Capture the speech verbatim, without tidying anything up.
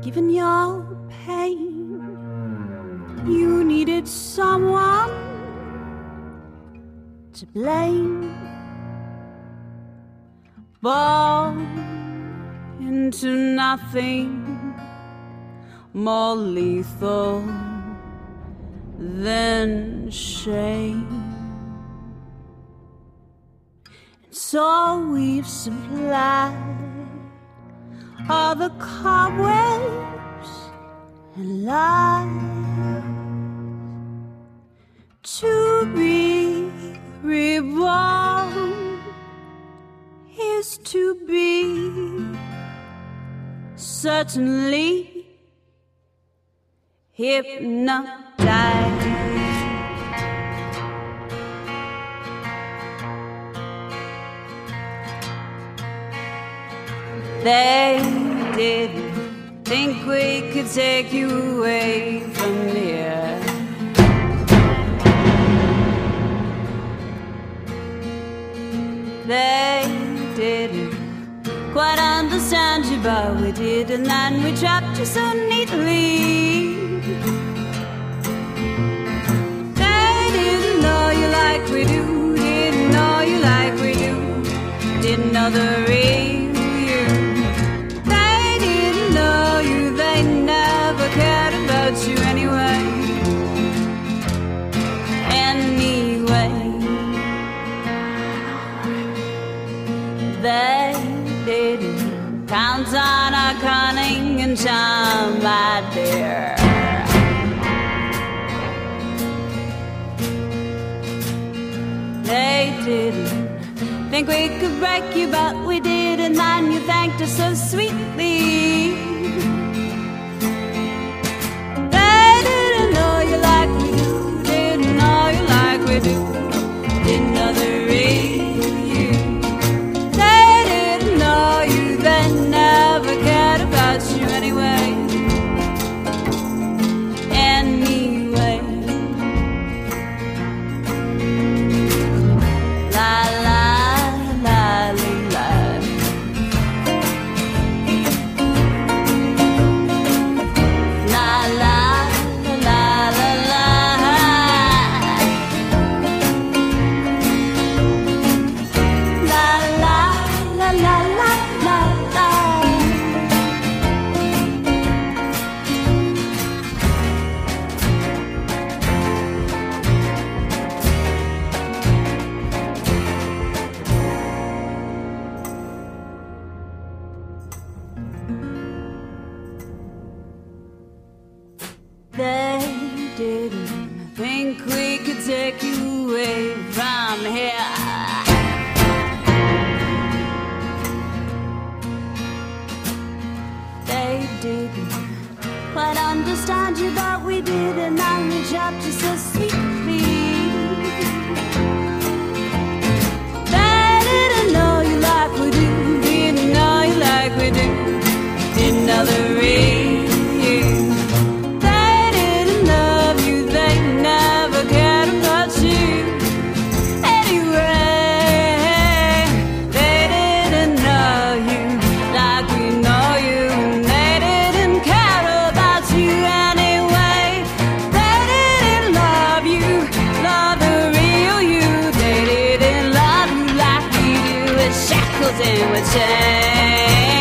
given your pain, you needed someone to blame. Born into nothing more lethal than shame. And so we've supplied all the cobwebs and lies to be reborn is to be certainly hypnotized. They didn't think we could take you away from here. They didn't quite understand you, but we did, and then we trapped you so neatly. They didn't know you like we do, didn't know you like we do, didn't know the real you. They didn't know you, they never cared about you anyway. Anyway, they didn't count on our cunning and charm, my dear. They didn't think we could break you, but we did, and then you thanked us so sweetly. They didn't know you like we do, didn't know you like we do, didn't know the real you. They didn't know you, they never cared about you anyway. Anyway, la la la la la. La la la la la. La la la la la la la. They didn't think we could take you away from here. They didn't quite understand you, but we did, and now we dropped you so sweetly. They didn't know you like we do, didn't know you like we do, didn't know the real you. They didn't love you, they never cared about you anyway. They didn't know you like we know you, and they didn't care about you anyway. They didn't love you, love the real you. They didn't love you like we do, with shackles and with chains.